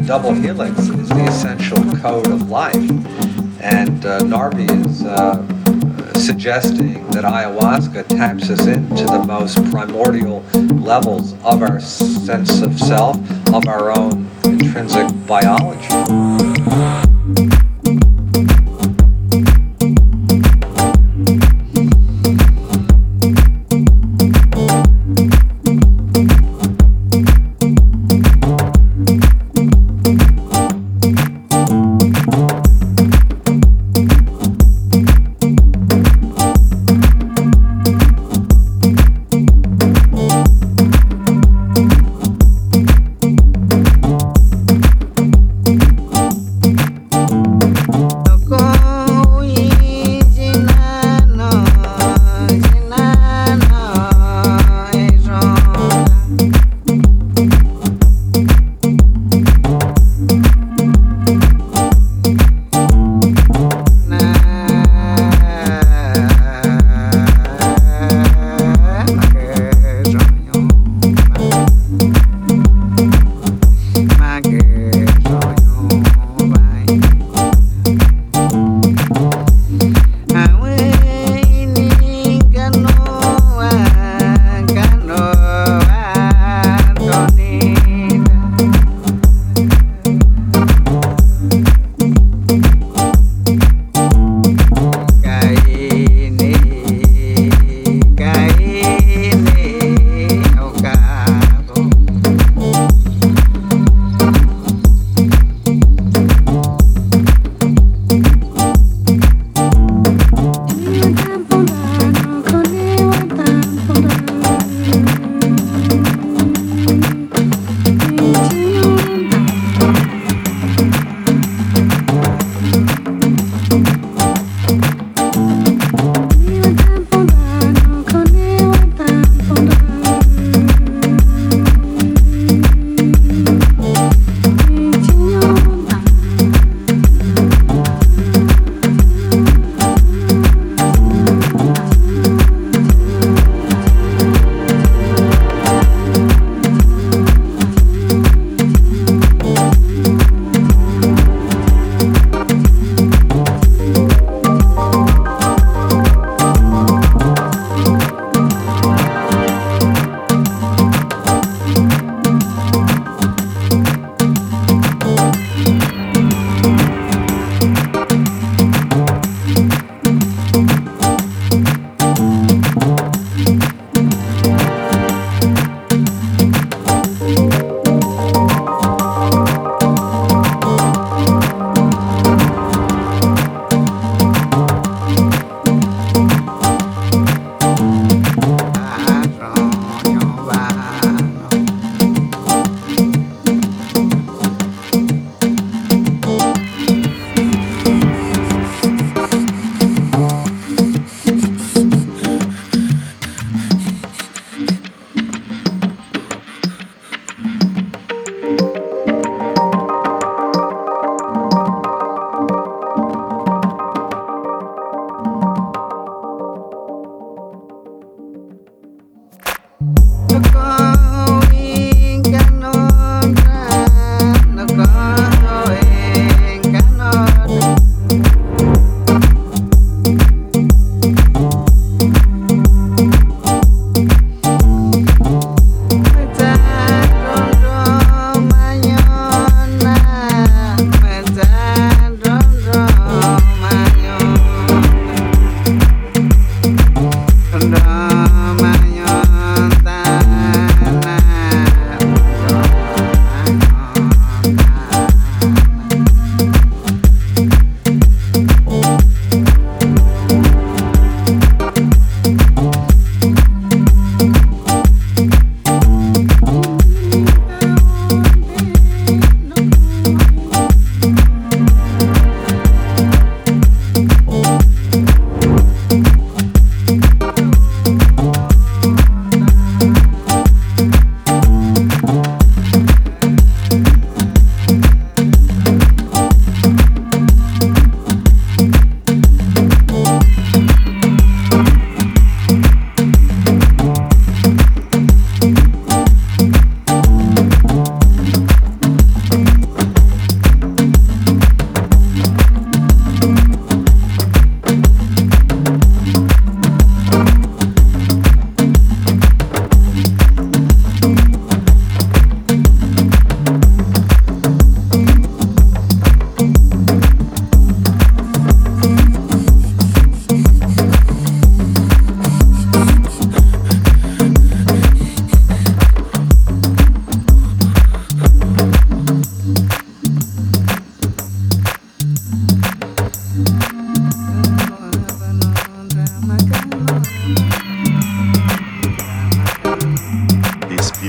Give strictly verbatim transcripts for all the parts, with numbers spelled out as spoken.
double helix is the essential code of life. And uh, Narby is uh, suggesting that ayahuasca taps us into the most primordial levels of our sense of self, of our own intrinsic biology.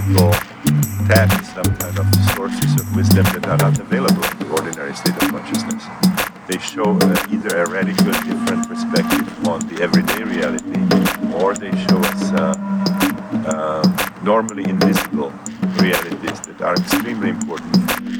people tap some kind of sources of wisdom that are not available in the ordinary state of consciousness. They show uh, either a radical different perspective on the everyday reality, or they show us uh, uh, normally invisible realities that are extremely important